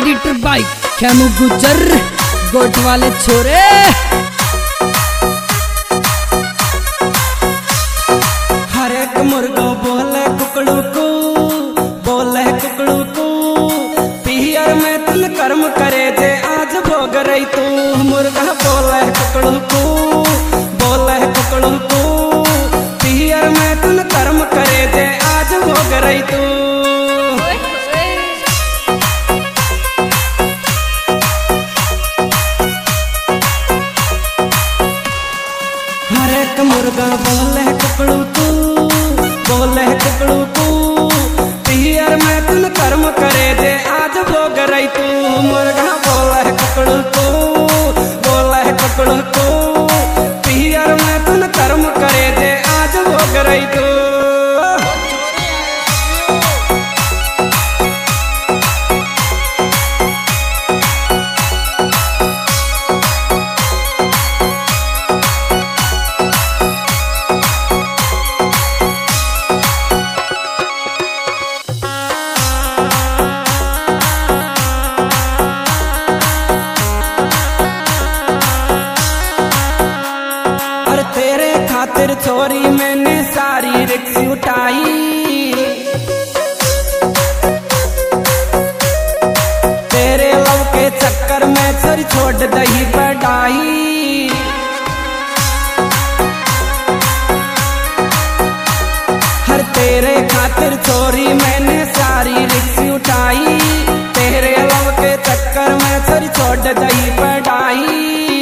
Editor by Khemu गुजर गोट वाले छोरे। हर एक मुर्गा बोले कुकड़ू को, बोले कुकड़ू को, पियर में तुम कर्म करे जे आज भोग रही तू। मुर्गा बोले कुकड़ू को, बोले कुकड़ू को, पियर में तुम कर्म करे जे आज भोग रही तू। हर एक मुर्गा बोले कुकड़ू को, बोले कुकड़ू को, पियर में तुम कर्म करे जे आज भोग रही तू। मुर्गा बोले कुकड़ू को, बोले कुकड़ू को, पियर में तुम कर्म करे जे आज भोग रही तू। तेरे खातिर छोरी मैंने सारी रिक्स उठाई, तेरे लव के चक्कर में छोरी छोड़ दही पढ़ाई। हर तेरे खातिर छोरी मैंने सारी रिक्स उठाई, तेरे लव के चक्कर में छोरी छोड़ दही पढ़ाई।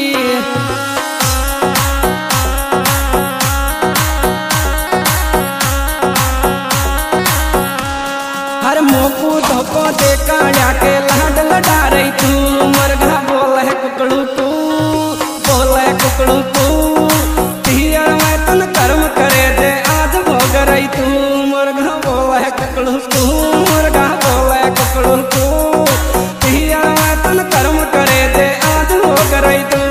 हर मोकू धोको दे काढ़ा के लाड लड़ा रही तू। मुर्गा बोले कुकड़ू को, बोले कुकड़ू को, पियर में तुम कर्म करे दे आज भोग रही तू। मुर्गा बोले कुकड़ू को, मुर्गा बोले कुकड़ू को, पियर में तुम कर्म करे दे आज भोग रही तू।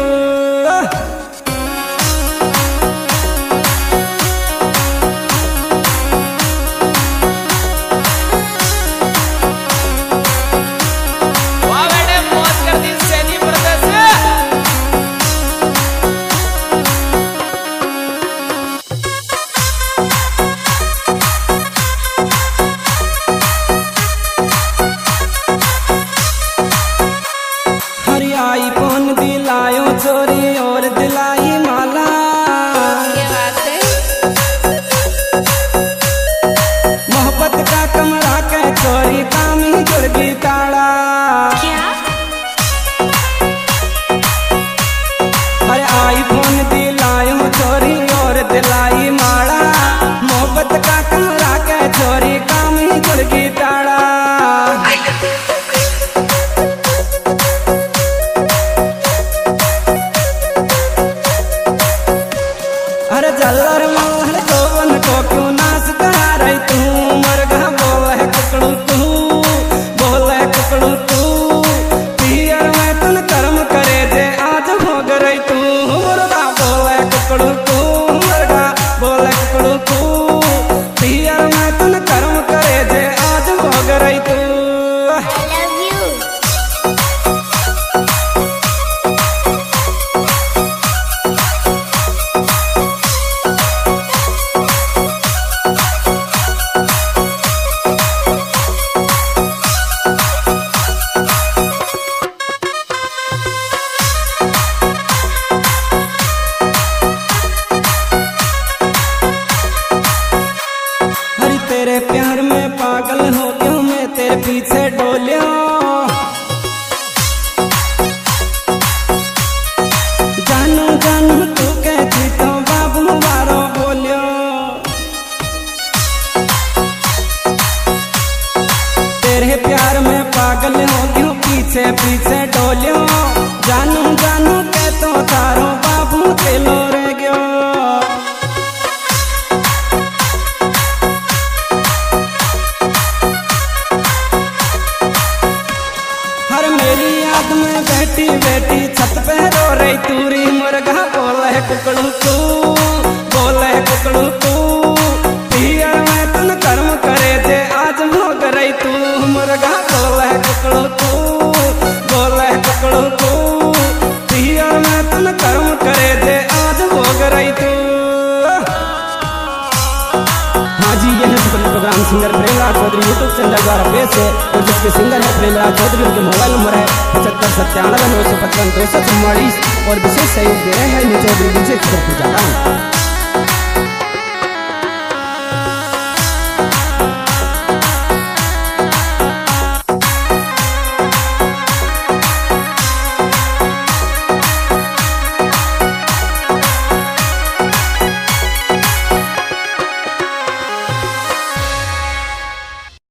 आईफोन दिलायो चोरी और दिलाई माला, क्या बात है? मोहब्बत का कमरा के चोरी कामी जुर्गी ताड़ा। क्या? अरे आईफोन दिलायो चोरी और दिलाई माला, मोहब्बत का कमरा के चोरी कामी जुर्गी ताड़ा। अरे जल्लर मोहर जोवन को क्यों नाश करा रही तू। मुर्गा बोले कुकड़ू तू, बोले कुकड़ू तू, पियर में तुम कर्म करे जे आज भोग रही तू। मुर्गा बोले कुकड़ू तू, मुर्गा बोले कुकड़ू तू, पियर में तुम कर्म करे जे आज भोग रही तू। I love you. तेरे प्यार में पागल हो क्यों मैं तेरे पीछे डोलियो। जानू जानू तू कहती तो बाबू बारो बोलियो। तेरे प्यार में पागल हो क्यों पीछे पीछे डोलियो। जानू जानू कह तो तारो बाबू तेलो रह गयो। मेरी याद में बैठी बैठी छत पे रो रही तूरी। मुर्गा बोले कुकड़ू को, बोले कुकड़ू को, पियर में तुम कर्म करे जे आज भोग रही तू। मुर्गा बोले कुकड़ू को, द्वारा पेश है और जिसके सिंगर है प्रेमराज चौधरी। उनके मोबाइल नंबर है 7597 955 244 और विशेष सहयोग दे रहे हैं चौधरी डीजे चित्रपुर जाटा।